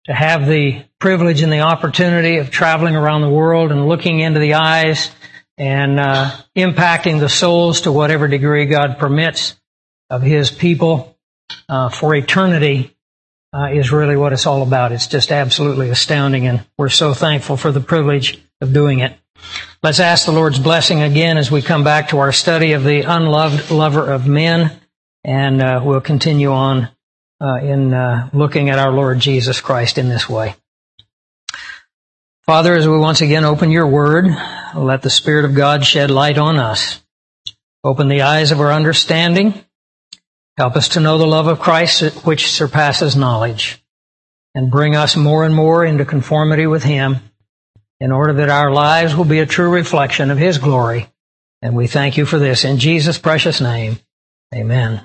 to have the privilege and the opportunity of traveling around the world and looking into the eyes and impacting the souls to whatever degree God permits of His people for eternity is really what it's all about. It's just absolutely astounding, and we're so thankful for the privilege of doing it. Let's ask the Lord's blessing again as we come back to our study of the unloved lover of men, and we'll continue on in looking at our Lord Jesus Christ in this way. Father, as we once again open your word, let the Spirit of God shed light on us. Open the eyes of our understanding. Help us to know the love of Christ which surpasses knowledge, and bring us more and more into conformity with Him in order that our lives will be a true reflection of His glory. And we thank you for this in Jesus' precious name. Amen.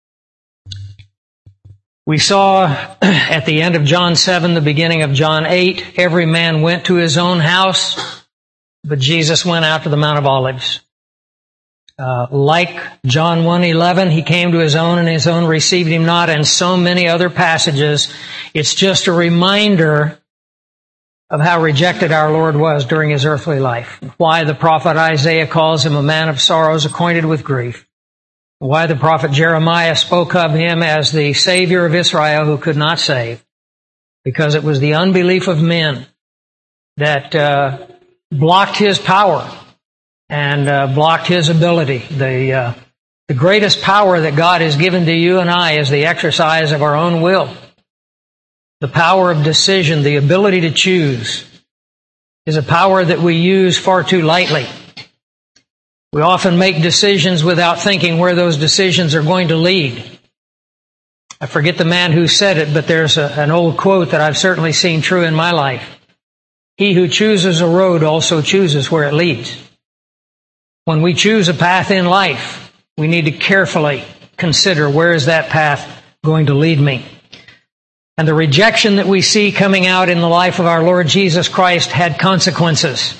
We saw at the end of John 7, the beginning of John 8, every man went to his own house, but Jesus went out to the Mount of Olives. Like John 1:11, He came to His own and His own received Him not, and so many other passages. It's just a reminder of how rejected our Lord was during His earthly life. Why the prophet Isaiah calls Him a man of sorrows, acquainted with grief. Why the prophet Jeremiah spoke of Him as the Savior of Israel who could not save. Because it was the unbelief of men that blocked His power and blocked His ability. The greatest power that God has given to you and I is the exercise of our own will. The power of decision, the ability to choose, is a power that we use far too lightly. We often make decisions without thinking where those decisions are going to lead. I forget the man who said it, but there's an old quote that I've certainly seen true in my life. He who chooses a road also chooses where it leads. When we choose a path in life, we need to carefully consider, where is that path going to lead me? And the rejection that we see coming out in the life of our Lord Jesus Christ had consequences.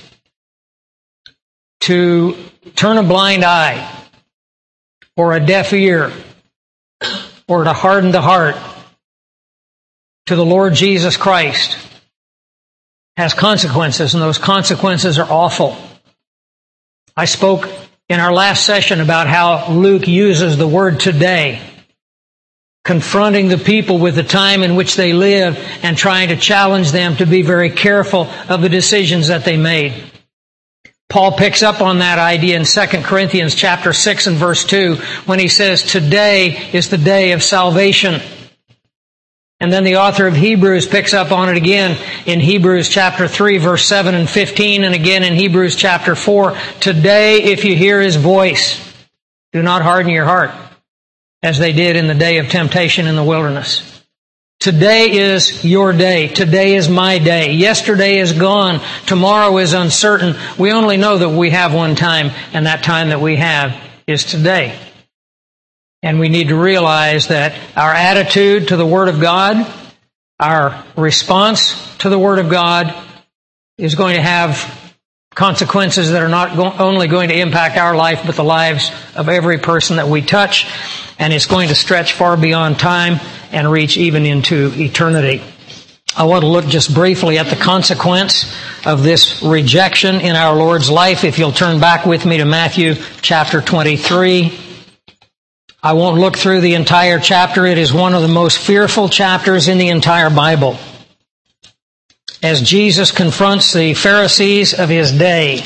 To turn a blind eye, or a deaf ear, or to harden the heart to the Lord Jesus Christ has consequences, and those consequences are awful. I spoke in our last session about how Luke uses the word today, confronting the people with the time in which they live and trying to challenge them to be very careful of the decisions that they made. Paul picks up on that idea in 2 Corinthians chapter 6 and verse 2 when he says, today is the day of salvation. And then the author of Hebrews picks up on it again in Hebrews chapter 3 verse 7 and 15, and again in Hebrews chapter 4. Today, if you hear His voice, do not harden your heart, as they did in the day of temptation in the wilderness. Today is your day. Today is my day. Yesterday is gone. Tomorrow is uncertain. We only know that we have one time, and that time that we have is today. And we need to realize that our attitude to the Word of God, our response to the Word of God, is going to have consequences that are not only going to impact our life, but the lives of every person that we touch. And it's going to stretch far beyond time and reach even into eternity. I want to look just briefly at the consequence of this rejection in our Lord's life. If you'll turn back with me to Matthew chapter 23. I won't look through the entire chapter. It is one of the most fearful chapters in the entire Bible. As Jesus confronts the Pharisees of His day.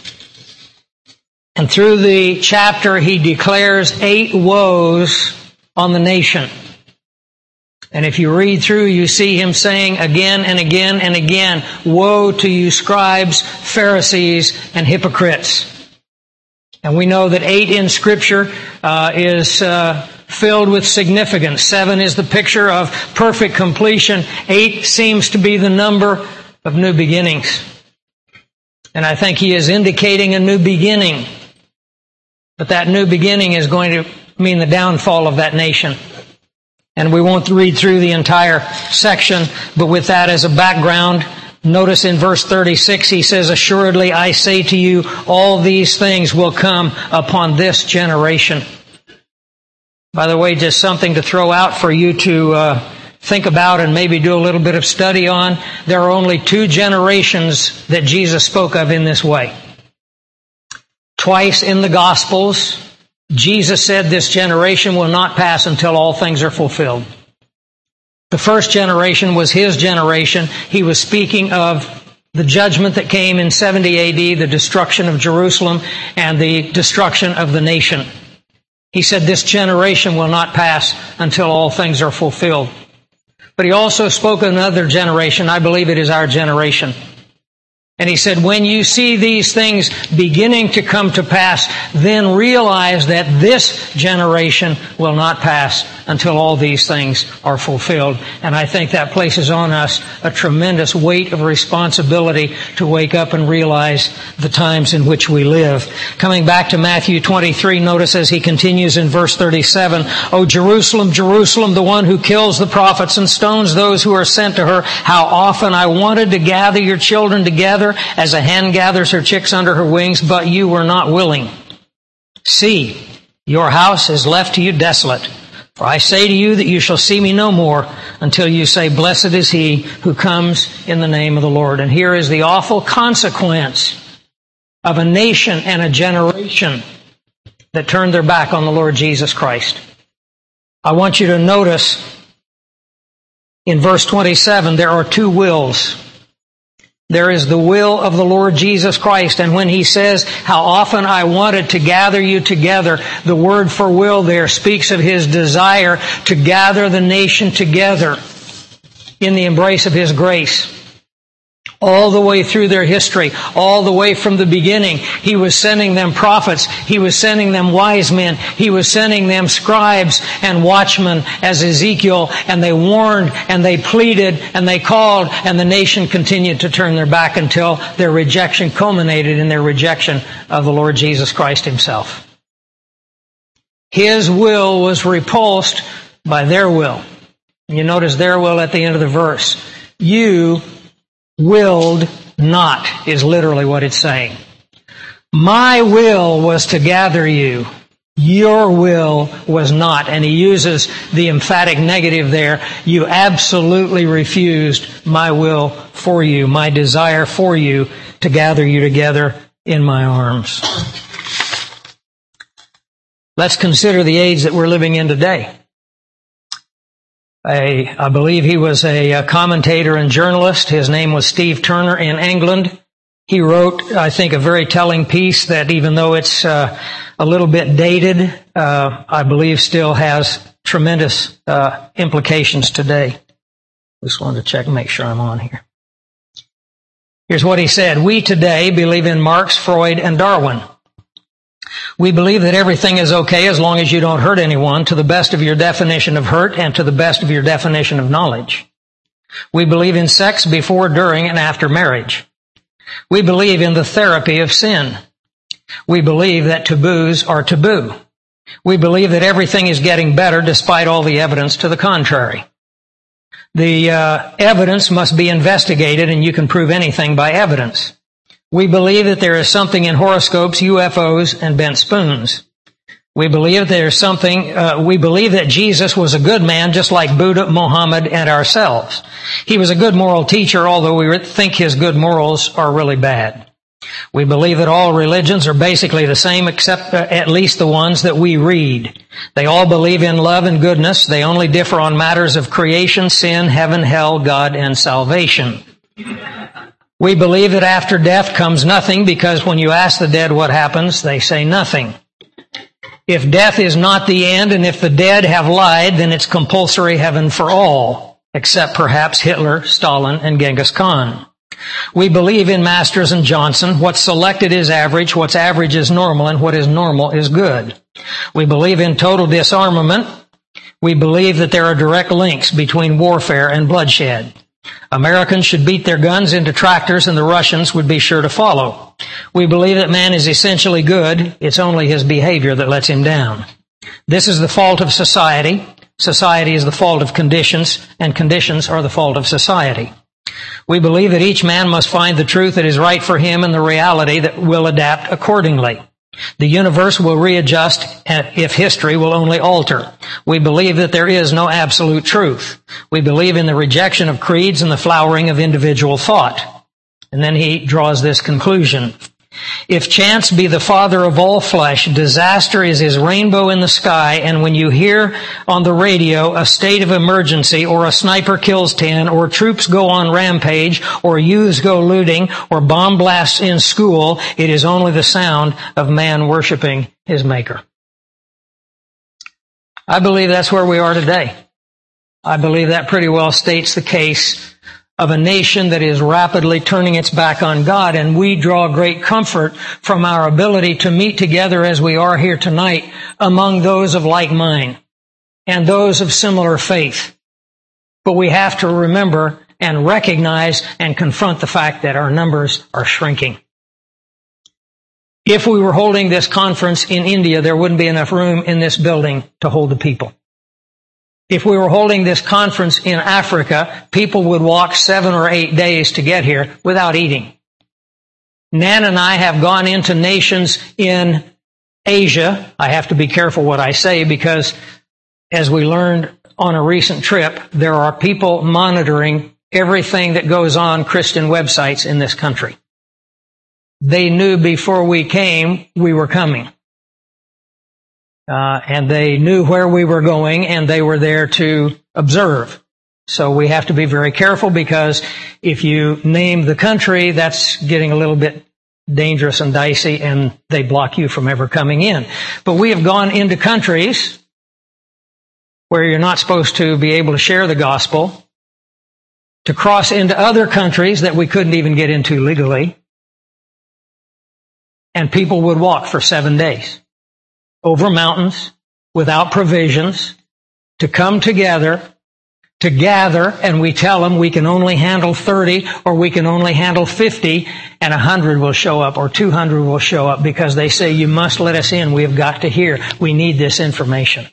And through the chapter, He declares 8 woes on the nation. And if you read through, you see Him saying again and again and again, woe to you scribes, Pharisees, and hypocrites. And we know that 8 in Scripture is filled with significance. 7 is the picture of perfect completion. 8 seems to be the number of new beginnings. And I think He is indicating a new beginning. But that new beginning is going to mean the downfall of that nation. And we won't read through the entire section, but with that as a background, notice in verse 36, He says, assuredly I say to you, all these things will come upon this generation. By the way, just something to throw out for you to think about and maybe do a little bit of study on, there are only 2 generations that Jesus spoke of in this way. Twice in the Gospels, Jesus said this generation will not pass until all things are fulfilled. The first generation was His generation. He was speaking of the judgment that came in 70 AD, the destruction of Jerusalem and the destruction of the nation. He said this generation will not pass until all things are fulfilled. But He also spoke of another generation. I believe it is our generation. And He said, when you see these things beginning to come to pass, then realize that this generation will not pass until all these things are fulfilled. And I think that places on us a tremendous weight of responsibility to wake up and realize the times in which we live. Coming back to Matthew 23, notice as He continues in verse 37, O Jerusalem, Jerusalem, the one who kills the prophets and stones those who are sent to her, how often I wanted to gather your children together as a hen gathers her chicks under her wings, but you were not willing. See, your house is left to you desolate. For I say to you that you shall see me no more until you say, blessed is he who comes in the name of the Lord. And here is the awful consequence of a nation and a generation that turned their back on the Lord Jesus Christ. I want you to notice in verse 27, there are 2 wills. There is the will of the Lord Jesus Christ. And when He says, how often I wanted to gather you together, the word for will there speaks of His desire to gather the nation together in the embrace of His grace. All the way through their history, all the way from the beginning, He was sending them prophets, He was sending them wise men, He was sending them scribes and watchmen as Ezekiel, and they warned and they pleaded and they called, and the nation continued to turn their back until their rejection culminated in their rejection of the Lord Jesus Christ Himself. His will was repulsed by their will. And you notice their will at the end of the verse. You willed not, is literally what it's saying. My will was to gather you. Your will was not. And He uses the emphatic negative there. You absolutely refused my will for you, my desire for you to gather you together in my arms. Let's consider the age that we're living in today. I believe he was a commentator and journalist. His name was Steve Turner in England. He wrote, I think, a very telling piece that even though it's a little bit dated, I believe still has tremendous implications today. Just wanted to check and make sure I'm on here. Here's what he said. We today believe in Marx, Freud, and Darwin. We believe that everything is okay as long as you don't hurt anyone, to the best of your definition of hurt and to the best of your definition of knowledge. We believe in sex before, during, and after marriage. We believe in the therapy of sin. We believe that taboos are taboo. We believe that everything is getting better despite all the evidence to the contrary. The evidence must be investigated, and you can prove anything by evidence. We believe that there is something in horoscopes, UFOs, and bent spoons. We believe we believe that Jesus was a good man just like Buddha, Muhammad, and ourselves. He was a good moral teacher, although we think his good morals are really bad. We believe that all religions are basically the same except at least the ones that we read. They all believe in love and goodness. They only differ on matters of creation, sin, heaven, hell, God, and salvation. We believe that after death comes nothing, because when you ask the dead what happens, they say nothing. If death is not the end, and if the dead have lied, then it's compulsory heaven for all, except perhaps Hitler, Stalin, and Genghis Khan. We believe in Masters and Johnson. What's selected is average, what's average is normal, and what is normal is good. We believe in total disarmament. We believe that there are direct links between warfare and bloodshed. Americans should beat their guns into tractors, and the Russians would be sure to follow. We believe that man is essentially good. It's only his behavior that lets him down. This is the fault of society. Society is the fault of conditions, and conditions are the fault of society. We believe that each man must find the truth that is right for him and the reality that will adapt accordingly. The universe will readjust if history will only alter. We believe that there is no absolute truth. We believe in the rejection of creeds and the flowering of individual thought. And then he draws this conclusion. If chance be the father of all flesh, disaster is his rainbow in the sky, and when you hear on the radio a state of emergency, or a sniper kills 10, or troops go on rampage, or youths go looting, or bomb blasts in school, it is only the sound of man worshiping his maker. I believe that's where we are today. I believe that pretty well states the case of a nation that is rapidly turning its back on God, and we draw great comfort from our ability to meet together as we are here tonight among those of like mind and those of similar faith. But we have to remember and recognize and confront the fact that our numbers are shrinking. If we were holding this conference in India, there wouldn't be enough room in this building to hold the people. If we were holding this conference in Africa, people would walk 7 or 8 days to get here without eating. Nan and I have gone into nations in Asia. I have to be careful what I say because, as we learned on a recent trip, there are people monitoring everything that goes on Christian websites in this country. They knew before we came we were coming. And they knew where we were going, and they were there to observe. So we have to be very careful, because if you name the country, that's getting a little bit dangerous and dicey, and they block you from ever coming in. But we have gone into countries where you're not supposed to be able to share the gospel, to cross into other countries that we couldn't even get into legally, and people would walk for 7 days. Over mountains, without provisions, to come together, to gather, and we tell them we can only handle 30, or we can only handle 50, and 100 will show up, or 200 will show up, because they say, you must let us in, we have got to hear, we need this information.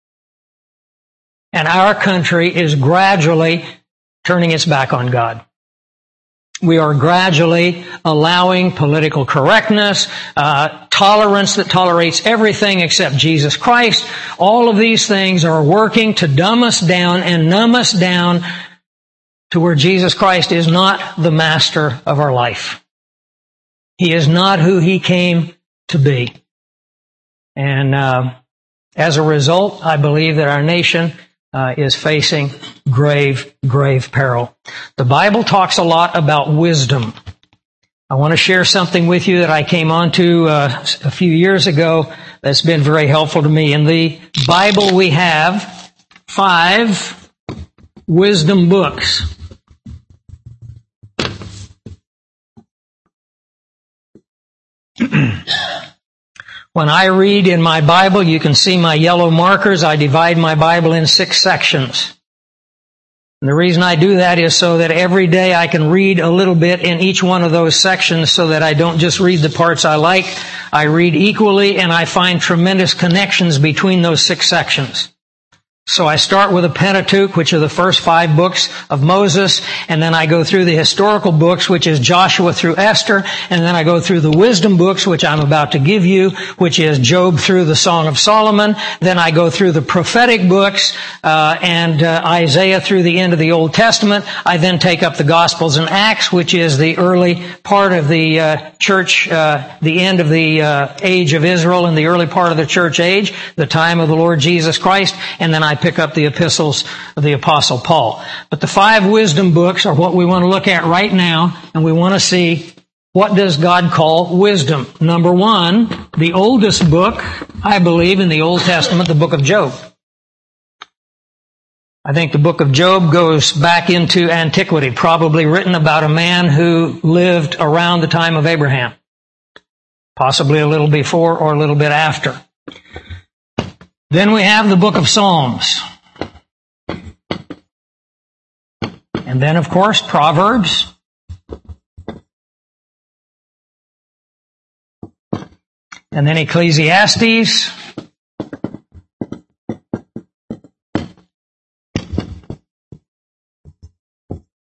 And our country is gradually turning its back on God. We are gradually allowing political correctness, tolerance that tolerates everything except Jesus Christ. All of these things are working to dumb us down and numb us down to where Jesus Christ is not the master of our life. He is not who He came to be. And as a result, I believe that our nation is facing grave, grave peril. The Bible talks a lot about wisdom. I want to share something with you that I came onto a few years ago that's been very helpful to me. In the Bible, we have 5 wisdom books. When I read in my Bible, you can see my yellow markers. I divide my Bible in 6 sections. And the reason I do that is so that every day I can read a little bit in each one of those sections, so that I don't just read the parts I like. I read equally, and I find tremendous connections between those 6 sections. So I start with the Pentateuch, which are the first 5 books of Moses, and then I go through the historical books, which is Joshua through Esther, and then I go through the wisdom books, which I'm about to give you, which is Job through the Song of Solomon. Then I go through the prophetic books, and Isaiah through the end of the Old Testament. I then take up the Gospels and Acts, which is the early part of the church, the end of the age of Israel and the early part of the church age, the time of the Lord Jesus Christ, and then I pick up the epistles of the Apostle Paul. But the 5 wisdom books are what we want to look at right now, and we want to see, what does God call wisdom? Number 1, the oldest book, I believe, in the Old Testament, the book of Job. I think the book of Job goes back into antiquity, probably written about a man who lived around the time of Abraham, possibly a little before or a little bit after. Then we have the book of Psalms. And then, of course, Proverbs. And then Ecclesiastes.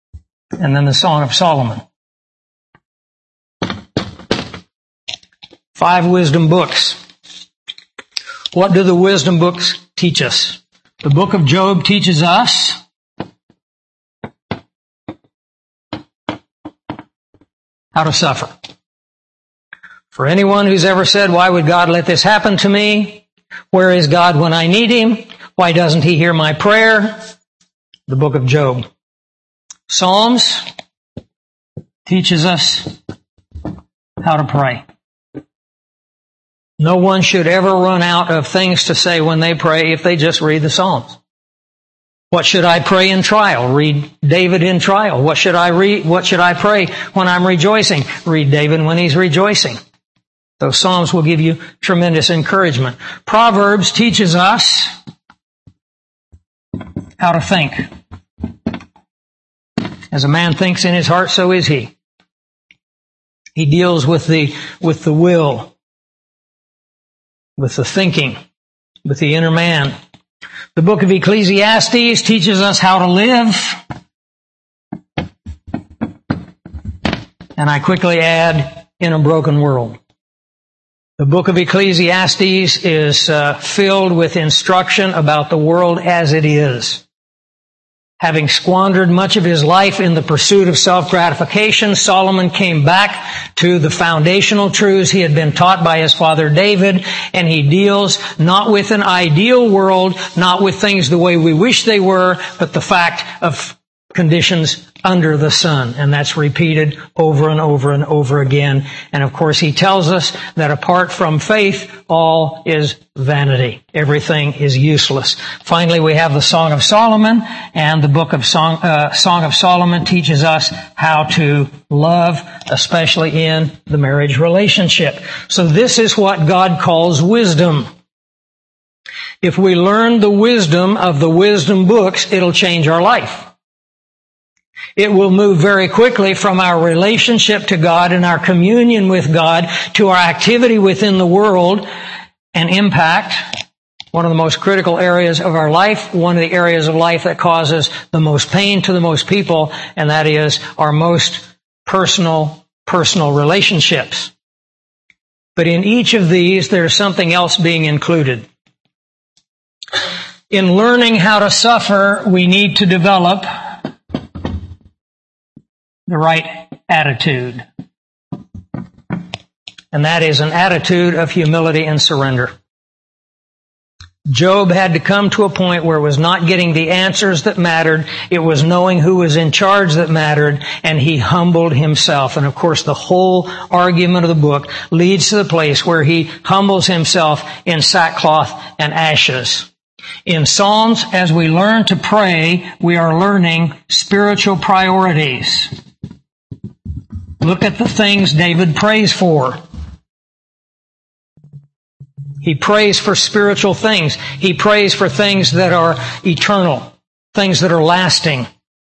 And then the Song of Solomon. 5 wisdom books. What do the wisdom books teach us? The book of Job teaches us how to suffer. For anyone who's ever said, why would God let this happen to me? Where is God when I need Him? Why doesn't He hear my prayer? The book of Job. Psalms teaches us how to pray. No one should ever run out of things to say when they pray if they just read the Psalms. What should I pray in trial? Read David in trial. What should I read? What should I pray when I'm rejoicing? Read David when he's rejoicing. Those Psalms will give you tremendous encouragement. Proverbs teaches us how to think. As a man thinks in his heart, so is he. He deals with the will, with the thinking, with the inner man. The book of Ecclesiastes teaches us how to live. And I quickly add, in a broken world. The book of Ecclesiastes is filled with instruction about the world as it is. Having squandered much of his life in the pursuit of self-gratification, Solomon came back to the foundational truths he had been taught by his father David, and he deals not with an ideal world, not with things the way we wish they were, but the fact of conditions under the sun. And that's repeated over and over and over again. And of course, he tells us that apart from faith, all is vanity. Everything is useless. Finally, we have the Song of Solomon, and the book of Song of Solomon teaches us how to love, especially in the marriage relationship. So this is what God calls wisdom. If we learn the wisdom of the wisdom books, it'll change our life. It will move very quickly from our relationship to God and our communion with God to our activity within the world and impact one of the most critical areas of our life, one of the areas of life that causes the most pain to the most people, and that is our most personal relationships. But in each of these, there's something else being included. In learning how to suffer, we need to develop the right attitude. And that is an attitude of humility and surrender. Job had to come to a point where it was not getting the answers that mattered. It was knowing who was in charge that mattered, and he humbled himself. And of course, the whole argument of the book leads to the place where he humbles himself in sackcloth and ashes. In Psalms, as we learn to pray, we are learning spiritual priorities. Look at the things David prays for. He prays for spiritual things. He prays for things that are eternal, things that are lasting.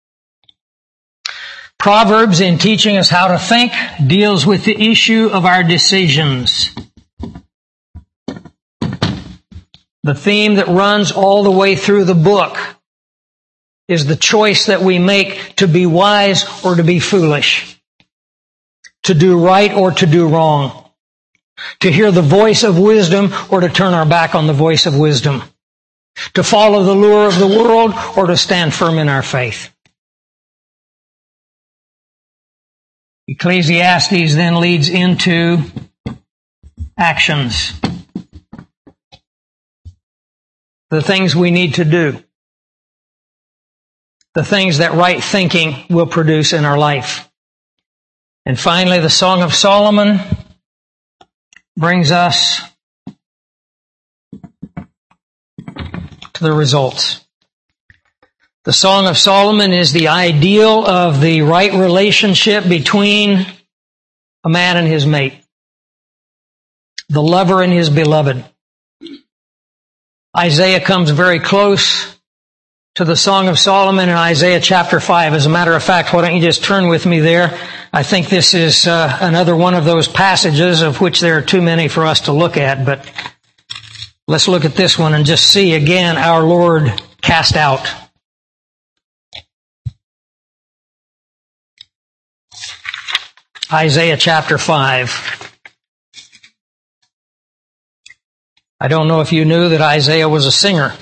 Proverbs, in teaching us how to think, deals with the issue of our decisions. The theme that runs all the way through the book is the choice that we make to be wise or to be foolish, to do right or to do wrong, to hear the voice of wisdom or to turn our back on the voice of wisdom, to follow the lure of the world or to stand firm in our faith. Ecclesiastes then leads into actions. The things we need to do. The things that right thinking will produce in our life. And finally, the Song of Solomon brings us to the results. The Song of Solomon is the ideal of the right relationship between a man and his mate, the lover and his beloved. Isaiah comes very close to the Song of Solomon in Isaiah chapter 5. As a matter of fact, why don't you just turn with me there? I think this is another one of those passages of which there are too many for us to look at, but let's look at this one and just see again our Lord cast out. Isaiah chapter 5. I don't know if you knew that Isaiah was a singer.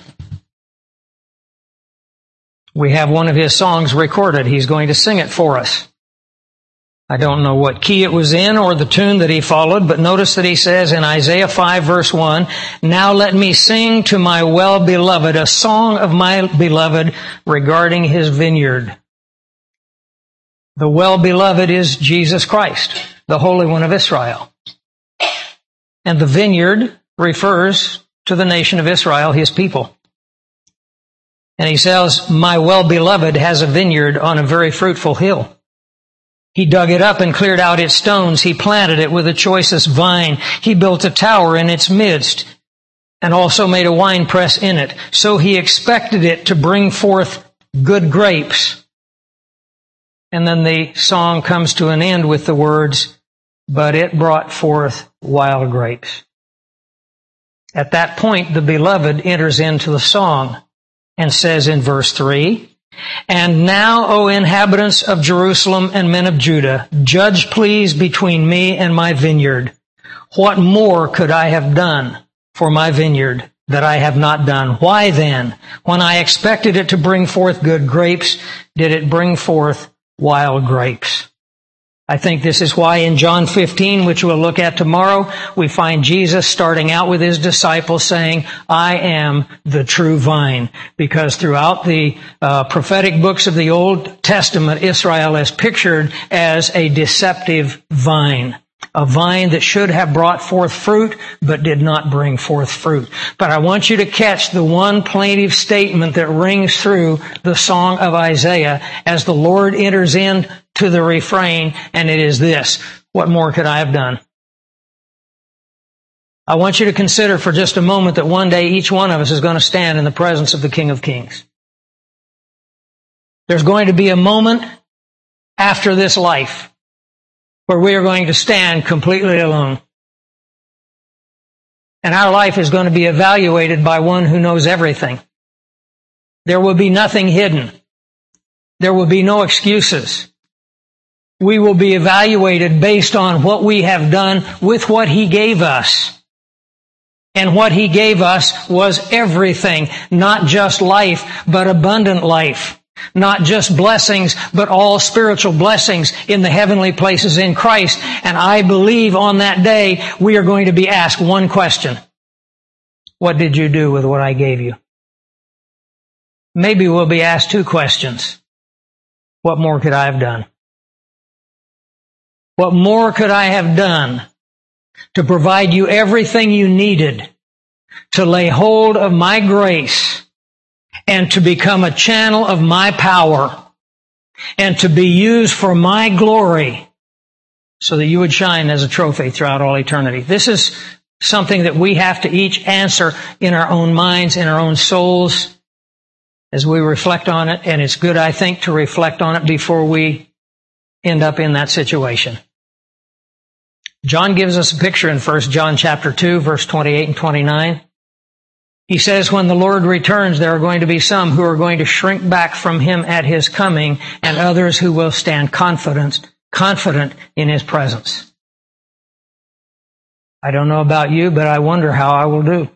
We have one of his songs recorded. He's going to sing it for us. I don't know what key it was in or the tune that he followed, but notice that he says in Isaiah 5 verse 1, "Now let me sing to my well-beloved a song of my beloved regarding his vineyard." The well-beloved is Jesus Christ, the Holy One of Israel. And the vineyard refers to the nation of Israel, his people. And he says, "My well-beloved has a vineyard on a very fruitful hill. He dug it up and cleared out its stones. He planted it with the choicest vine. He built a tower in its midst and also made a winepress in it. So he expected it to bring forth good grapes." And then the song comes to an end with the words, "But it brought forth wild grapes." At that point, the beloved enters into the song and says in verse 3, "And now, O inhabitants of Jerusalem and men of Judah, judge please between me and my vineyard. What more could I have done for my vineyard that I have not done? Why then, when I expected it to bring forth good grapes, did it bring forth wild grapes?" I think this is why in John 15, which we'll look at tomorrow, we find Jesus starting out with his disciples saying, "I am the true vine." Because throughout the prophetic books of the Old Testament, Israel is pictured as a deceptive vine. A vine that should have brought forth fruit, but did not bring forth fruit. But I want you to catch the one plaintive statement that rings through the song of Isaiah as the Lord enters into the refrain, and it is this: "What more could I have done?" I want you to consider for just a moment that one day each one of us is going to stand in the presence of the King of Kings. There's going to be a moment after this life where we are going to stand completely alone. And our life is going to be evaluated by one who knows everything. There will be nothing hidden. There will be no excuses. We will be evaluated based on what we have done with what He gave us. And what He gave us was everything, not just life, but abundant life. Not just blessings, but all spiritual blessings in the heavenly places in Christ. And I believe on that day we are going to be asked one question: what did you do with what I gave you? Maybe we'll be asked two questions: what more could I have done? What more could I have done to provide you everything you needed to lay hold of my grace and to become a channel of my power and to be used for my glory so that you would shine as a trophy throughout all eternity? This is something that we have to each answer in our own minds, in our own souls, as we reflect on it. And it's good, I think, to reflect on it before we end up in that situation. John gives us a picture in 1 John chapter 2, verse 28 and 29. He says, when the Lord returns, there are going to be some who are going to shrink back from Him at His coming, and others who will stand confident in His presence. I don't know about you, but I wonder how I will do.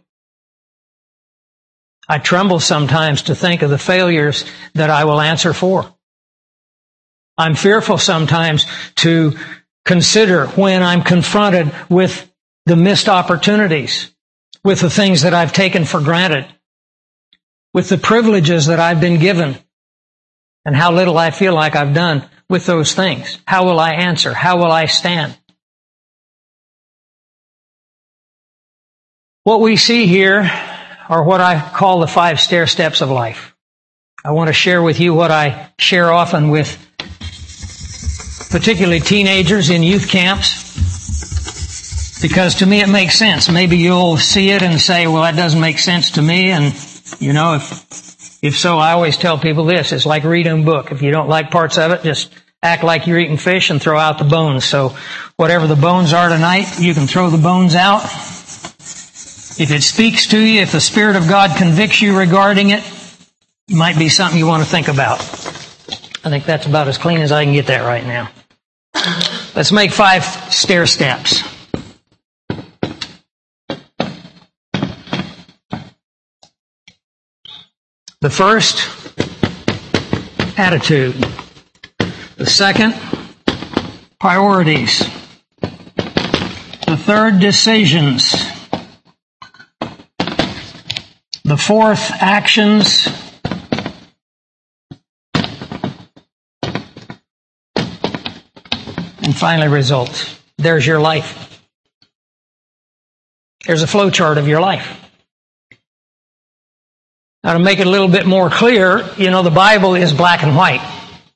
I tremble sometimes to think of the failures that I will answer for. I'm fearful sometimes to consider when I'm confronted with the missed opportunities, with the things that I've taken for granted, with the privileges that I've been given, and how little I feel like I've done with those things. How will I answer? How will I stand? What we see here are what I call the 5 stair steps of life. I want to share with you what I share often with particularly teenagers in youth camps, because to me it makes sense. Maybe you'll see it and say, well, that doesn't make sense to me. And, you know, if so, I always tell people this. It's like reading a book. If you don't like parts of it, just act like you're eating fish and throw out the bones. So whatever the bones are tonight, you can throw the bones out. If it speaks to you, if the Spirit of God convicts you regarding it, it might be something you want to think about. I think that's about as clean as I can get that right now. Let's make 5 stair steps. The first, attitude. The second, priorities. The third, decisions. The fourth, actions. And finally, results. There's your life. There's a flow chart of your life. Now, to make it a little bit more clear, the Bible is black and white.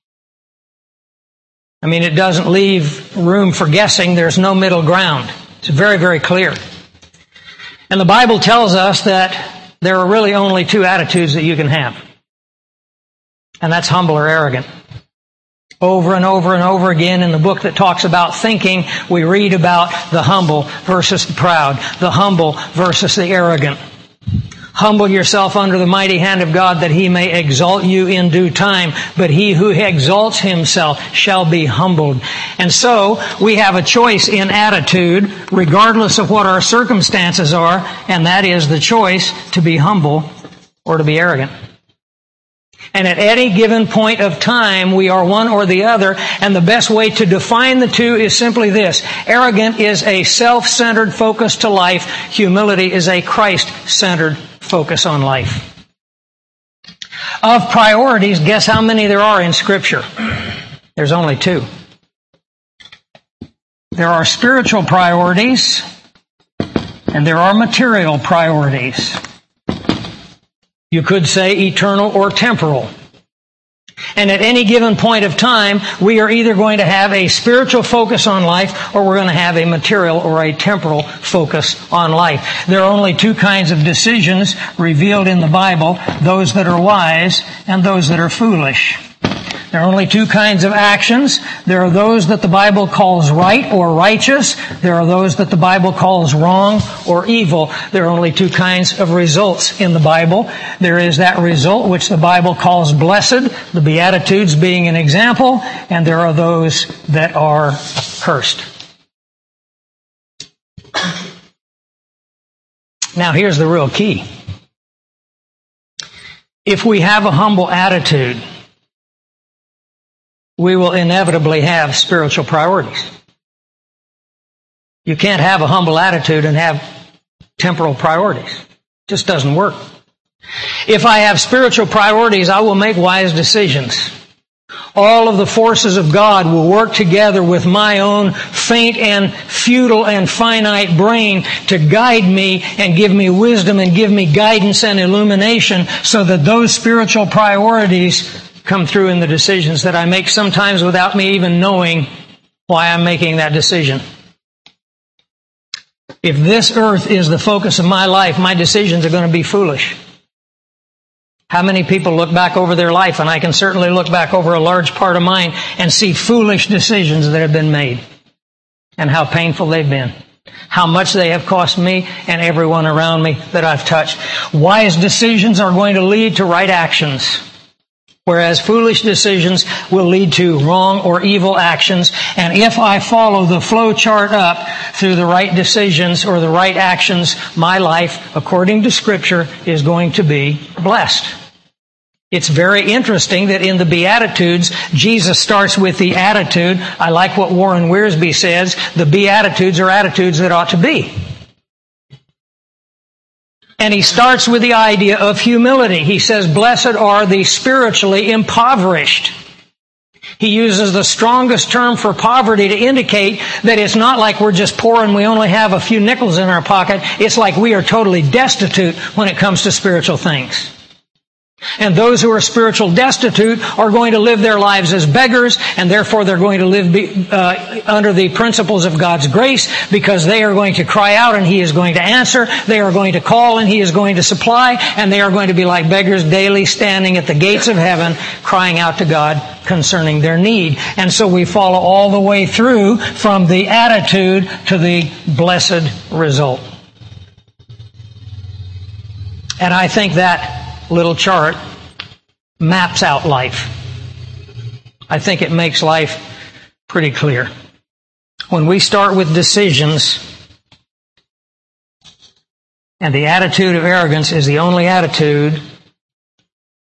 I mean, it doesn't leave room for guessing. There's no middle ground. It's very, very clear. And the Bible tells us that there are really only two attitudes that you can have. And that's humble or arrogant. Over and over and over again in the book that talks about thinking, we read about the humble versus the proud, the humble versus the arrogant. Humble yourself under the mighty hand of God that He may exalt you in due time, but he who exalts himself shall be humbled. And so, we have a choice in attitude, regardless of what our circumstances are, and that is the choice to be humble or to be arrogant. And at any given point of time, we are one or the other, and the best way to define the two is simply this. Arrogant is a self-centered focus to life. Humility is a Christ-centered focus on life. Of priorities, guess how many there are in Scripture? There's only two. There are spiritual priorities, and there are material priorities. You could say eternal or temporal. And at any given point of time, we are either going to have a spiritual focus on life, or we're going to have a material or a temporal focus on life. There are only two kinds of decisions revealed in the Bible, those that are wise and those that are foolish. There are only two kinds of actions. There are those that the Bible calls right or righteous. There are those that the Bible calls wrong or evil. There are only two kinds of results in the Bible. There is that result which the Bible calls blessed, the Beatitudes being an example, and there are those that are cursed. Now here's the real key. If we have a humble attitude, we will inevitably have spiritual priorities. You can't have a humble attitude and have temporal priorities. It just doesn't work. If I have spiritual priorities, I will make wise decisions. All of the forces of God will work together with my own faint and futile and finite brain to guide me and give me wisdom and give me guidance and illumination so that those spiritual priorities come through in the decisions that I make, sometimes without me even knowing why I'm making that decision. If this earth is the focus of my life, my decisions are going to be foolish. How many people look back over their life, and I can certainly look back over a large part of mine and see foolish decisions that have been made and how painful they've been, how much they have cost me and everyone around me that I've touched. Wise decisions are going to lead to right actions, whereas foolish decisions will lead to wrong or evil actions. And if I follow the flow chart up through the right decisions or the right actions, my life, according to Scripture, is going to be blessed. It's very interesting that in the Beatitudes, Jesus starts with the attitude. I like what Warren Wiersbe says. The Beatitudes are attitudes that ought to be. And he starts with the idea of humility. He says, blessed are the spiritually impoverished. He uses the strongest term for poverty to indicate that it's not like we're just poor and we only have a few nickels in our pocket. It's like we are totally destitute when it comes to spiritual things. And those who are spiritual destitute are going to live their lives as beggars, and therefore they're going to live under the principles of God's grace, because they are going to cry out and He is going to answer. They are going to call and He is going to supply, and they are going to be like beggars daily standing at the gates of heaven crying out to God concerning their need. And so we follow all the way through from the attitude to the blessed result. And I think that little chart maps out life. I think it makes life pretty clear. When we start with decisions, and the attitude of arrogance is the only attitude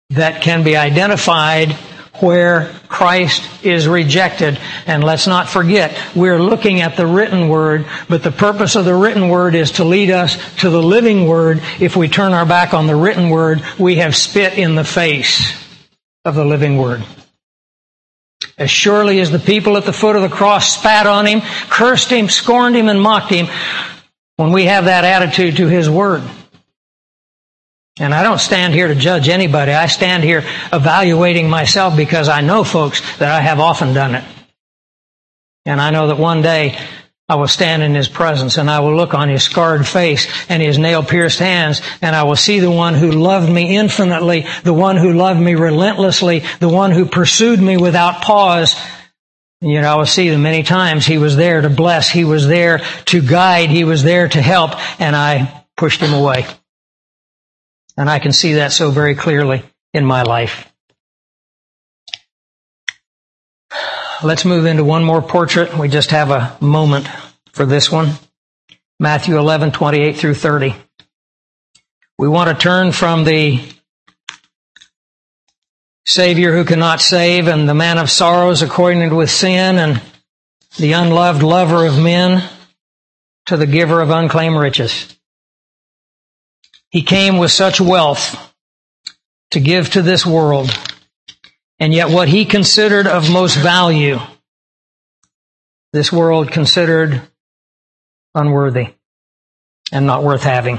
that can be identified where Christ is rejected. And let's not forget, we're looking at the written Word, but the purpose of the written Word is to lead us to the living Word. If we turn our back on the written Word, we have spit in the face of the living Word. As surely as the people at the foot of the cross spat on Him, cursed Him, scorned Him, and mocked Him, when we have that attitude to His Word. And I don't stand here to judge anybody. I stand here evaluating myself because I know, folks, that I have often done it. And I know that one day I will stand in His presence and I will look on His scarred face and His nail-pierced hands, and I will see the one who loved me infinitely, the one who loved me relentlessly, the one who pursued me without pause. And yet I will see that many times He was there to bless, He was there to guide, He was there to help, and I pushed Him away. And I can see that so very clearly in my life. Let's move into one more portrait. We just have a moment for this one. Matthew 11:28 through 30. We want to turn from the Savior who cannot save and the man of sorrows acquainted with sin and the unloved lover of men to the giver of unclaimed riches. He came with such wealth to give to this world, and yet what He considered of most value, this world considered unworthy and not worth having.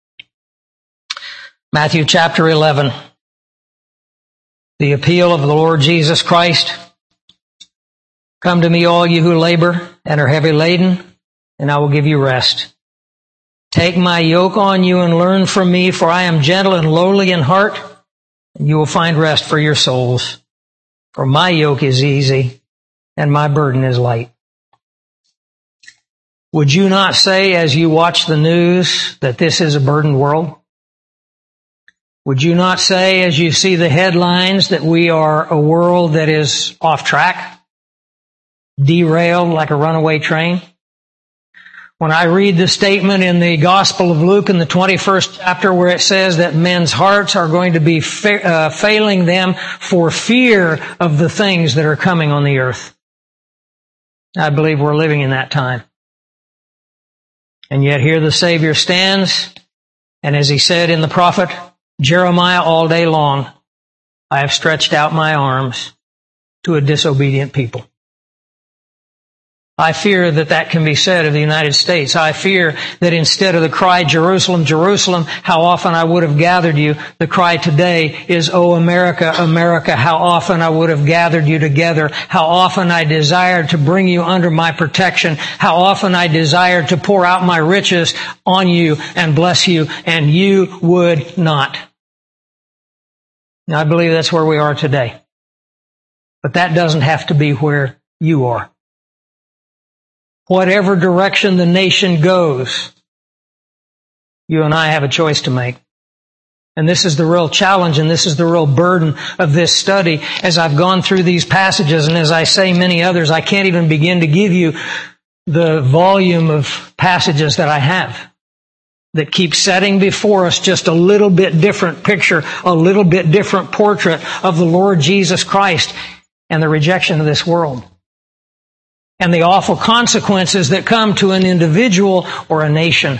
Matthew chapter 11, the appeal of the Lord Jesus Christ. Come to me, all you who labor and are heavy laden, and I will give you rest. Take my yoke on you and learn from me, for I am gentle and lowly in heart, and you will find rest for your souls. For my yoke is easy and my burden is light. Would you not say as you watch the news that this is a burdened world? Would you not say as you see the headlines that we are a world that is off track, derailed like a runaway train? When I read the statement in the Gospel of Luke in the 21st chapter where it says that men's hearts are going to be failing them for fear of the things that are coming on the earth, I believe we're living in that time. And yet here the Savior stands, and as He said in the prophet Jeremiah, all day long, I have stretched out my arms to a disobedient people. I fear that that can be said of the United States. I fear that instead of the cry, Jerusalem, Jerusalem, how often I would have gathered you, the cry today is, Oh, America, America, how often I would have gathered you together, how often I desired to bring you under my protection, how often I desired to pour out my riches on you and bless you, and you would not. Now, I believe that's where we are today. But that doesn't have to be where you are. Whatever direction the nation goes, you and I have a choice to make. And this is the real challenge, and this is the real burden of this study. As I've gone through these passages, and as I say many others, I can't even begin to give you the volume of passages that I have that keep setting before us just a little bit different picture, a little bit different portrait of the Lord Jesus Christ and the rejection of this world, and the awful consequences that come to an individual or a nation.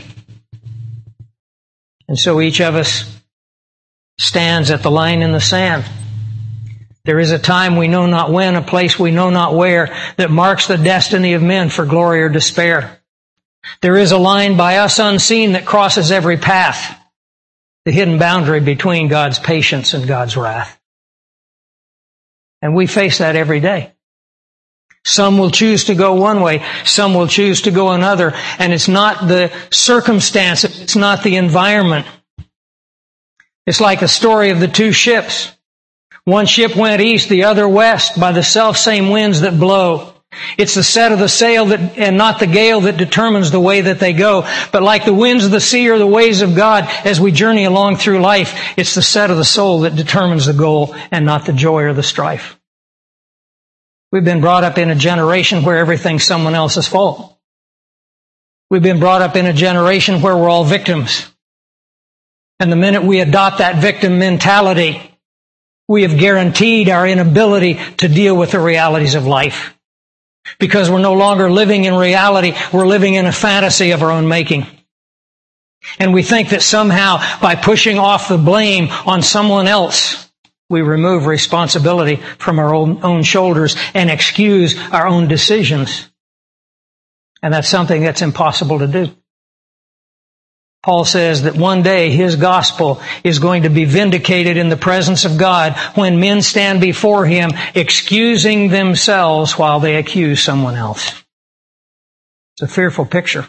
And so each of us stands at the line in the sand. There is a time we know not when, a place we know not where, that marks the destiny of men for glory or despair. There is a line by us unseen that crosses every path, the hidden boundary between God's patience and God's wrath. And we face that every day. Some will choose to go one way, some will choose to go another, and it's not the circumstance, it's not the environment. It's like the story of the two ships. One ship went east, the other west, by the self-same winds that blow. It's the set of the sail and not the gale that determines the way that they go. But like the winds of the sea or the ways of God, as we journey along through life, it's the set of the soul that determines the goal and not the joy or the strife. We've been brought up in a generation where everything's someone else's fault. We've been brought up in a generation where we're all victims. And the minute we adopt that victim mentality, We have guaranteed our inability to deal with the realities of life. Because we're no longer living in reality, we're living in a fantasy of our own making. And we think that somehow by pushing off the blame on someone else, we remove responsibility from our own shoulders and excuse our own decisions. And that's something that's impossible to do. Paul says that one day his gospel is going to be vindicated in the presence of God when men stand before him excusing themselves while they accuse someone else. It's a fearful picture.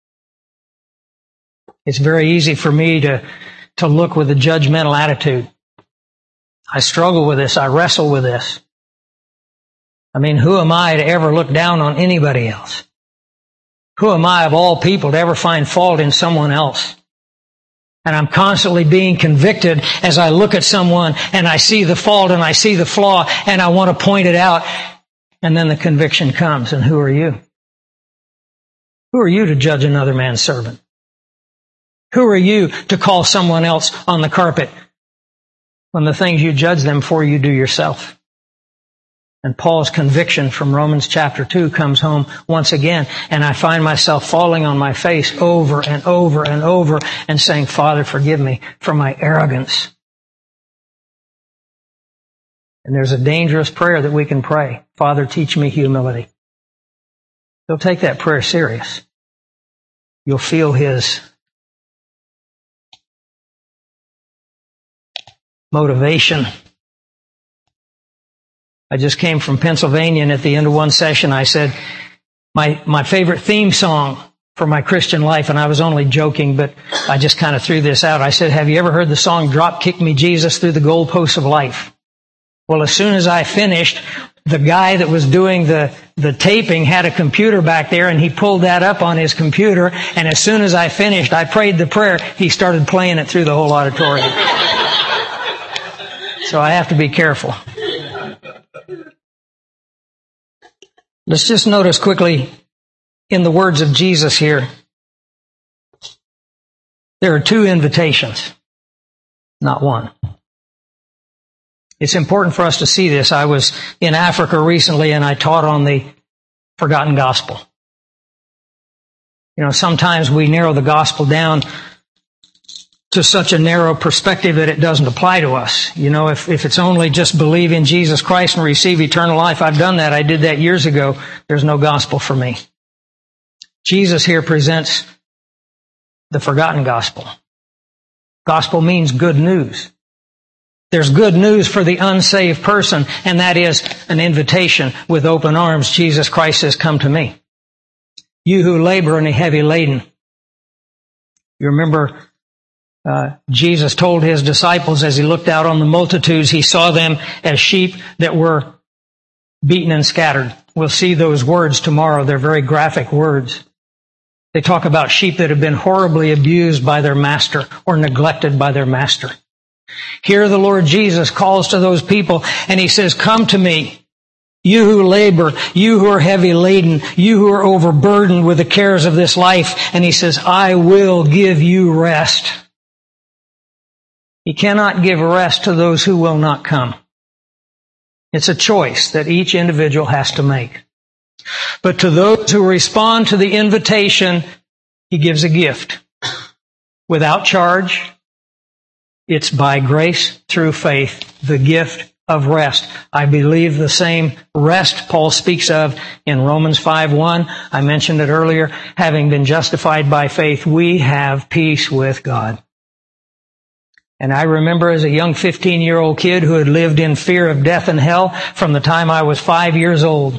It's very easy for me to look with a judgmental attitude. I struggle with this. I wrestle with this. I mean, who am I to ever look down on anybody else? Who am I of all people to ever find fault in someone else? And I'm constantly being convicted as I look at someone and I see the fault and I see the flaw and I want to point it out. And then the conviction comes. And who are you? Who are you to judge another man's servant? Who are you to call someone else on the carpet when the things you judge them for you do yourself? And Paul's conviction from Romans chapter 2 comes home once again, and I find myself falling on my face over and over and over and saying, Father, forgive me for my arrogance. And there's a dangerous prayer that we can pray. Father, teach me humility. You'll take that prayer serious. You'll feel His motivation. I just came from Pennsylvania, and at the end of one session I said, my favorite theme song for my Christian life, and I was only joking, but I just kind of threw this out. I said, have you ever heard the song, Drop Kick Me Jesus Through the Goalposts of Life? Well, as soon as I finished, the guy that was doing the taping had a computer back there, and he pulled that up on his computer, and as soon as I finished, I prayed the prayer, he started playing it through the whole auditorium. So I have to be careful. Let's just notice quickly in the words of Jesus here, there are two invitations, not one. It's important for us to see this. I was in Africa recently and I taught on the forgotten gospel. You know, sometimes we narrow the gospel down to such a narrow perspective that it doesn't apply to us. You know, if it's only just believe in Jesus Christ and receive eternal life, I've done that. I did that years ago. There's no gospel for me. Jesus here presents the forgotten gospel. Gospel means good news. There's good news for the unsaved person, and that is an invitation with open arms. Jesus Christ says, come to me. You who labor and are heavy laden. You remember Jesus told His disciples as He looked out on the multitudes, He saw them as sheep that were beaten and scattered. We'll see those words tomorrow. They're very graphic words. They talk about sheep that have been horribly abused by their master or neglected by their master. Here the Lord Jesus calls to those people and He says, come to me, you who labor, you who are heavy laden, you who are overburdened with the cares of this life. And He says, I will give you rest. He cannot give rest to those who will not come. It's a choice that each individual has to make. But to those who respond to the invitation, He gives a gift. Without charge, it's by grace through faith, the gift of rest. I believe the same rest Paul speaks of in Romans 5:1. I mentioned it earlier. Having been justified by faith, we have peace with God. And I remember as a young 15-year-old kid who had lived in fear of death and hell from the time I was 5 years old.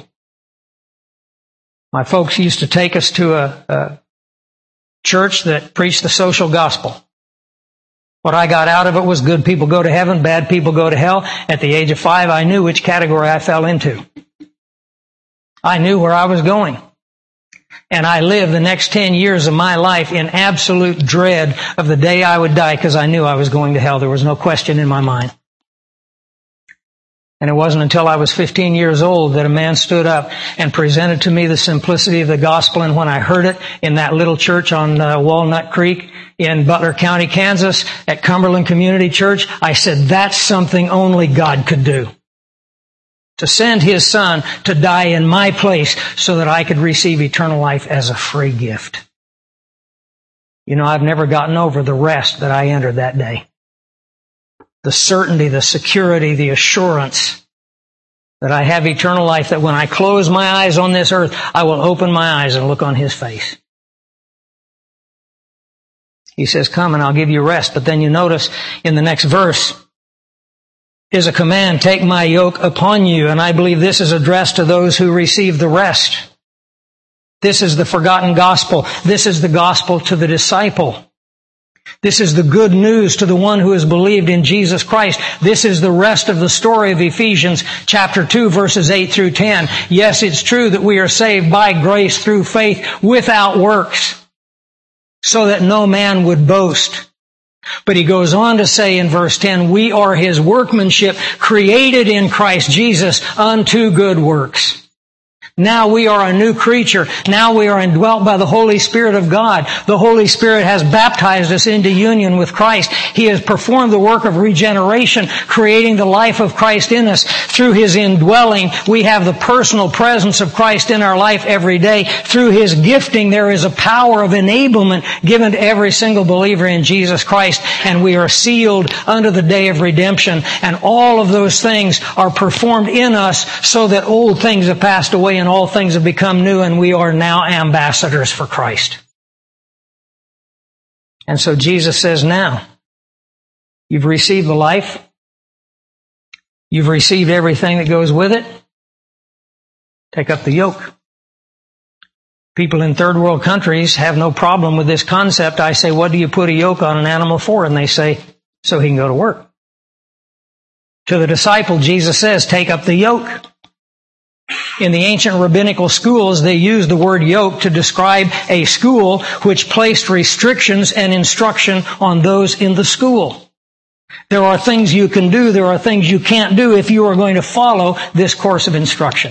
My folks used to take us to a church that preached the social gospel. What I got out of it was good people go to heaven, bad people go to hell. At the age of 5, I knew which category I fell into. I knew where I was going. And I lived the next 10 years of my life in absolute dread of the day I would die because I knew I was going to hell. There was no question in my mind. And it wasn't until I was 15 years old that a man stood up and presented to me the simplicity of the gospel. And when I heard it in that little church on Walnut Creek, in Butler County, Kansas, at Cumberland Community Church. I said, that's something only God could do. To send His Son to die in my place so that I could receive eternal life as a free gift. You know, I've never gotten over the rest that I entered that day. The certainty, the security, the assurance that I have eternal life, that when I close my eyes on this earth, I will open my eyes and look on His face. He says, come and I'll give you rest. But then you notice in the next verse is a command, take my yoke upon you. And I believe this is addressed to those who receive the rest. This is the forgotten gospel. This is the gospel to the disciple. This is the good news to the one who has believed in Jesus Christ. This is the rest of the story of Ephesians chapter 2, verses 8 through 10. Yes, it's true that we are saved by grace through faith without works, so that no man would boast. But he goes on to say in verse 10, we are His workmanship, created in Christ Jesus unto good works. Now we are a new creature. Now we are indwelt by the Holy Spirit of God. The Holy Spirit has baptized us into union with Christ. He has performed the work of regeneration, creating the life of Christ in us. Through His indwelling, we have the personal presence of Christ in our life every day. Through His gifting, there is a power of enablement given to every single believer in Jesus Christ, and we are sealed unto the day of redemption. And all of those things are performed in us so that old things have passed away and all things have become new, and we are now ambassadors for Christ. And so Jesus says, now, you've received the life. You've received everything that goes with it. Take up the yoke. People in third world countries have no problem with this concept. I say, what do you put a yoke on an animal for? And they say, so he can go to work. To the disciple, Jesus says, take up the yoke. In the ancient rabbinical schools, they used the word yoke to describe a school which placed restrictions and instruction on those in the school. There are things you can do, there are things you can't do if you are going to follow this course of instruction.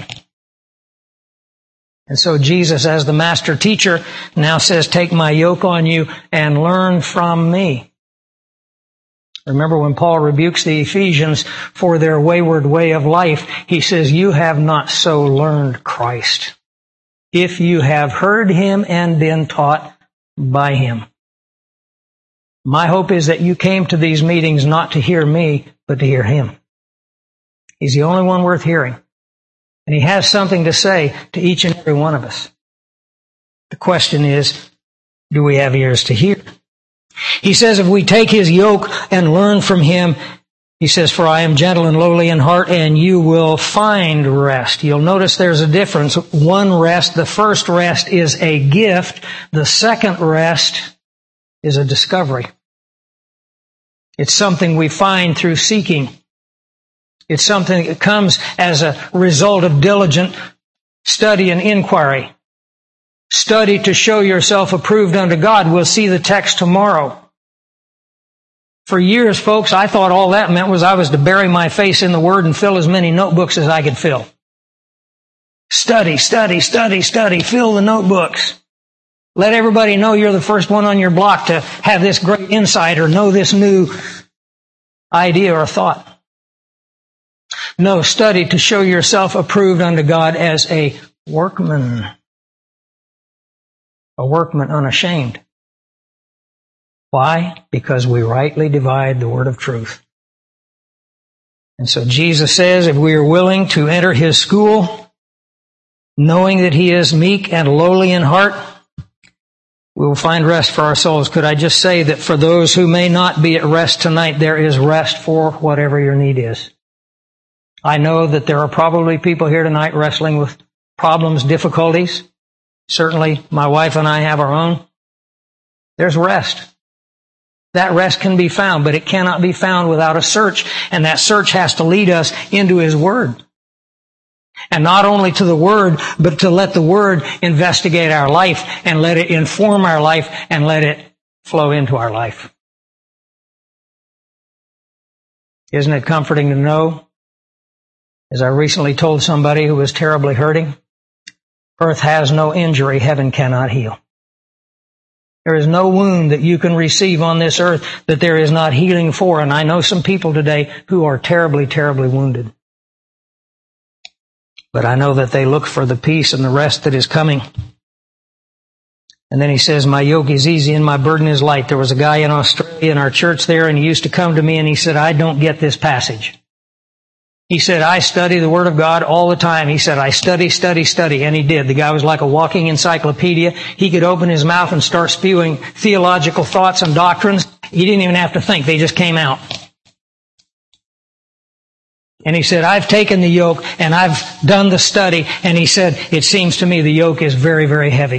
And so Jesus, as the master teacher, now says, take my yoke on you and learn from me. Remember when Paul rebukes the Ephesians for their wayward way of life, he says, you have not so learned Christ, if you have heard Him and been taught by Him. My hope is that you came to these meetings not to hear me, but to hear Him. He's the only one worth hearing. And He has something to say to each and every one of us. The question is, do we have ears to hear? He says if we take His yoke and learn from Him, He says, for I am gentle and lowly in heart, and you will find rest. You'll notice there's a difference. One rest, the first rest is a gift. The second rest is a discovery. It's something we find through seeking. It's something that comes as a result of diligent study and inquiry. Study to show yourself approved unto God. We'll see the text tomorrow. For years, folks, I thought all that meant was I was to bury my face in the Word and fill as many notebooks as I could fill. Study, study, study, study. Fill the notebooks. Let everybody know you're the first one on your block to have this great insight or know this new idea or thought. No, study to show yourself approved unto God as a workman. A workman unashamed. Why? Because we rightly divide the word of truth. And so Jesus says if we are willing to enter His school, knowing that He is meek and lowly in heart, we will find rest for our souls. Could I just say that for those who may not be at rest tonight, there is rest for whatever your need is. I know that there are probably people here tonight wrestling with problems, difficulties. Certainly, my wife and I have our own. There's rest. That rest can be found, but it cannot be found without a search. And that search has to lead us into His Word. And not only to the Word, but to let the Word investigate our life and let it inform our life and let it flow into our life. Isn't it comforting to know, as I recently told somebody who was terribly hurting, earth has no injury heaven cannot heal. There is no wound that you can receive on this earth that there is not healing for. And I know some people today who are terribly, terribly wounded. But I know that they look for the peace and the rest that is coming. And then he says, my yoke is easy and my burden is light. There was a guy in Australia in our church there, and he used to come to me and he said, I don't get this passage. He said, I study the Word of God all the time. He said, I study. And he did. The guy was like a walking encyclopedia. He could open his mouth and start spewing theological thoughts and doctrines. He didn't even have to think. They just came out. And he said, I've taken the yoke and I've done the study. And he said, it seems to me the yoke is very, very heavy.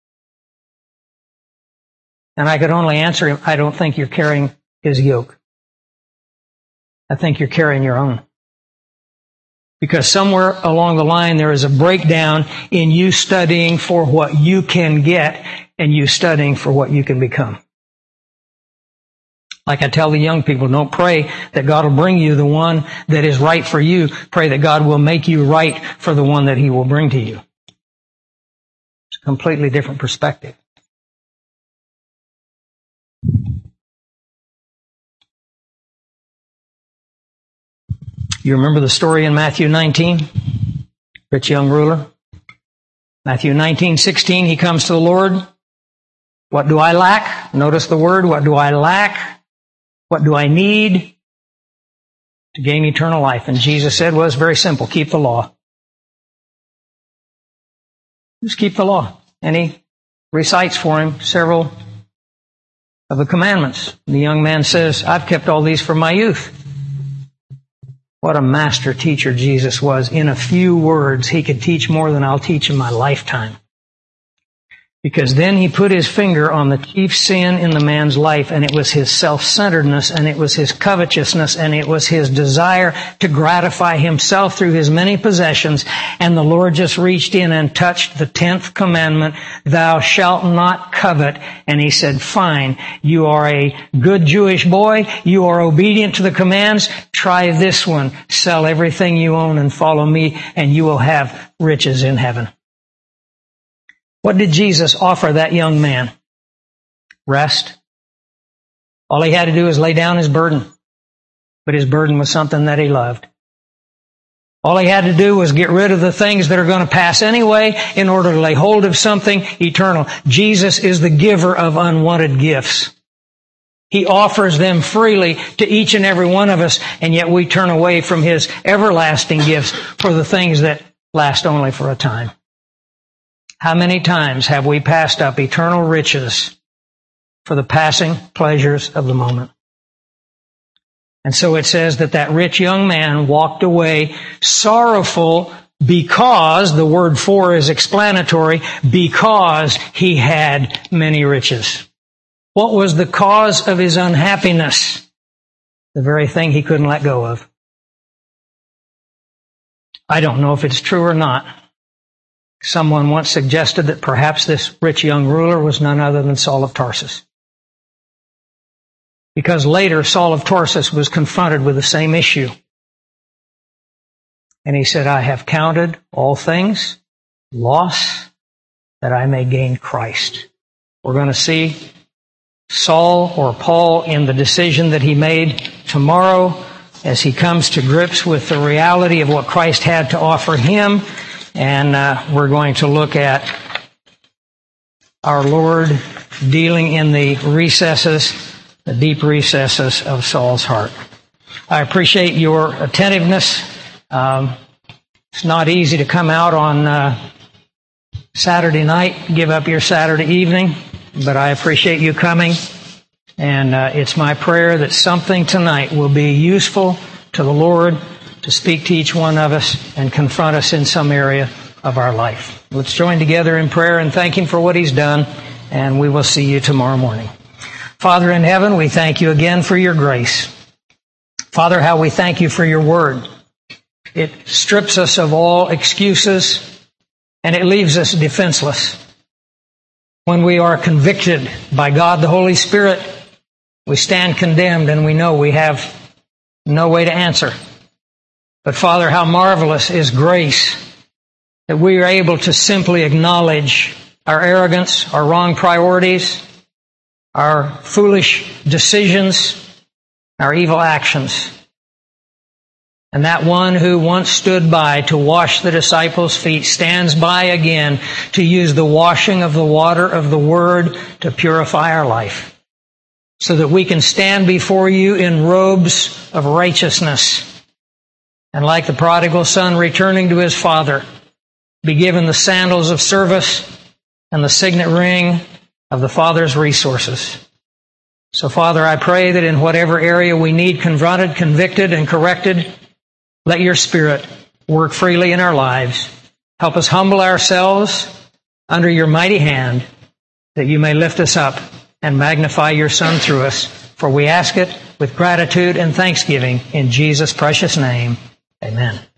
And I could only answer him, I don't think you're carrying his yoke. I think you're carrying your own. Because somewhere along the line there is a breakdown in you studying for what you can get and you studying for what you can become. Like I tell the young people, don't pray that God will bring you the one that is right for you. Pray that God will make you right for the one that He will bring to you. It's a completely different perspective. You remember the story in Matthew 19? Rich young ruler. Matthew 19:16, he comes to the Lord. What do I lack? Notice the word, what do I lack? What do I need to gain eternal life? And Jesus said, well, it's very simple. Keep the law. Just keep the law. And he recites for him several of the commandments. The young man says, I've kept all these from my youth. What a master teacher Jesus was. In a few words, he could teach more than I'll teach in my lifetime. Because then he put his finger on the chief sin in the man's life, and it was his self-centeredness, and it was his covetousness, and it was his desire to gratify himself through his many possessions. And the Lord just reached in and touched the 10th commandment, thou shalt not covet. And he said, fine, you are a good Jewish boy, you are obedient to the commands, try this one, sell everything you own and follow me, and you will have riches in heaven. What did Jesus offer that young man? Rest. All he had to do was lay down his burden. But his burden was something that he loved. All he had to do was get rid of the things that are going to pass anyway in order to lay hold of something eternal. Jesus is the giver of unwanted gifts. He offers them freely to each and every one of us, and yet we turn away from His everlasting gifts for the things that last only for a time. How many times have we passed up eternal riches for the passing pleasures of the moment? And so it says that rich young man walked away sorrowful because, the word for is explanatory, because he had many riches. What was the cause of his unhappiness? The very thing he couldn't let go of. I don't know if it's true or not. Someone once suggested that perhaps this rich young ruler was none other than Saul of Tarsus. Because later Saul of Tarsus was confronted with the same issue. And he said, I have counted all things loss that I may gain Christ. We're going to see Saul or Paul in the decision that he made tomorrow as he comes to grips with the reality of what Christ had to offer him. And we're going to look at our Lord dealing in the recesses, the deep recesses of Saul's heart. I appreciate your attentiveness. It's not easy to come out on Saturday night, give up your Saturday evening, but I appreciate you coming. And it's my prayer that something tonight will be useful to the Lord to speak to each one of us and confront us in some area of our life. Let's join together in prayer and thank Him for what He's done, and we will see you tomorrow morning. Father in heaven, we thank You again for Your grace. Father, how we thank You for Your Word. It strips us of all excuses, and it leaves us defenseless. When we are convicted by God the Holy Spirit, we stand condemned and we know we have no way to answer. But Father, how marvelous is grace that we are able to simply acknowledge our arrogance, our wrong priorities, our foolish decisions, our evil actions. And that one who once stood by to wash the disciples' feet stands by again to use the washing of the water of the Word to purify our life, so that we can stand before you in robes of righteousness, and like the prodigal son returning to his father, be given the sandals of service and the signet ring of the Father's resources. So, Father, I pray that in whatever area we need confronted, convicted, and corrected, let your Spirit work freely in our lives. Help us humble ourselves under your mighty hand, that you may lift us up and magnify your Son through us. For we ask it with gratitude and thanksgiving in Jesus' precious name. Amen.